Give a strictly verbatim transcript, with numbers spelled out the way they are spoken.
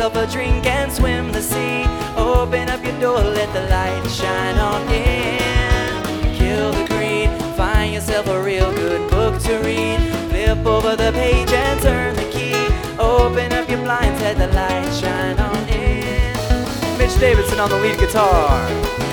yourself a drink and swim the sea. Open up your door, let the light shine on in. Kill the greed, find yourself a real good book to read. Flip over the page and turn the key. Open up your blinds, let the light shine on in. Mitch Davidson on the lead guitar.